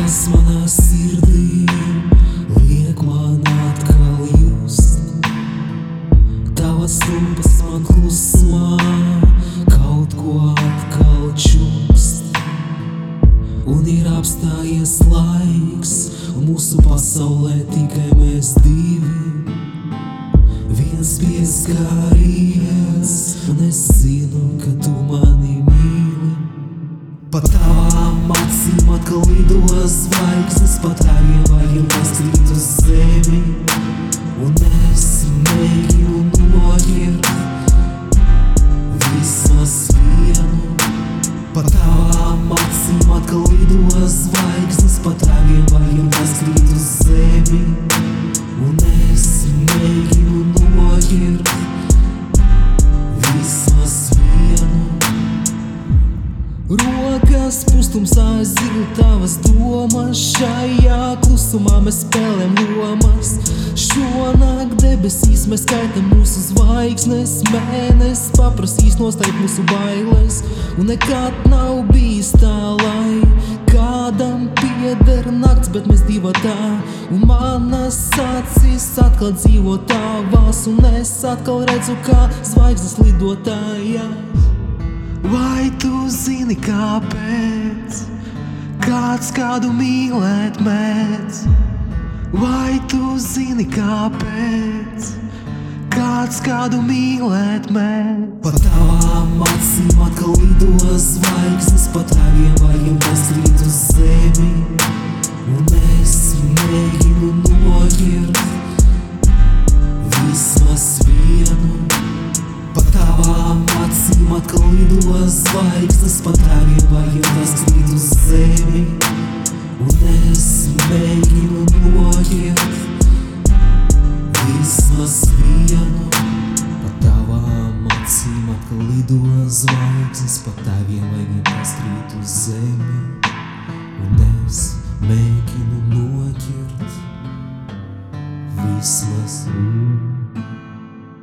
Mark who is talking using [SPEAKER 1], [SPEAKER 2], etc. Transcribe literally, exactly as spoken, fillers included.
[SPEAKER 1] kas manā sirdī liek man atkal just. Tavas rumpas man klusumā kaut ko atkal čukst. Un ir apstājies laiks, un mūsu pasaulē tikai mēs divi. Viens pieskāries, un es zinu, ka tu mani mīli. Pa tavām acīm atkal lido zvaigznes, pa taviem vāriem es krītu uz zemi. Un es mēģinu noķert vismaz vienu. Pa tavām acīm atkal lido zvaigznes, pa taviem vāriem es krītu uz zemi. Un es mēģinu noķert vismaz vienu. Rokas pustumsā es dzirdu tavas domas, šajā klusumā mēs spēlēm lomas. Šonakt debesīs mēs skaitam mūsu zvaigznes, mēnesis paprasīs nostāpt mūsu bailes. Un nekad nav bijis tā, lai kādam pieder nakts, bet mēs divatā. Un manas acis atkal dzīvo tavās, un es atkal redzu, kā zvaigznes lidotājā. Vai tu zini, kāpēc kāds kādu mīlēt mēdz? Vai tu zini, kāpēc kāds kādu mīlēt mēdz? Pa tavām acīm atkal lido zvaigznes, pa taviem vāriem es krītu uz zemi. Un es mēģinu noķert vismaz vienu. Pa tavām acīm atkal lido zvaigznes, pa taviem vāriem es krītu uz zemi. Un es mēģinu noķert vismaz vienu. Pa tavām acīm atkal lido zvaigznes, pa taviem vāriem es krītu uz zemi.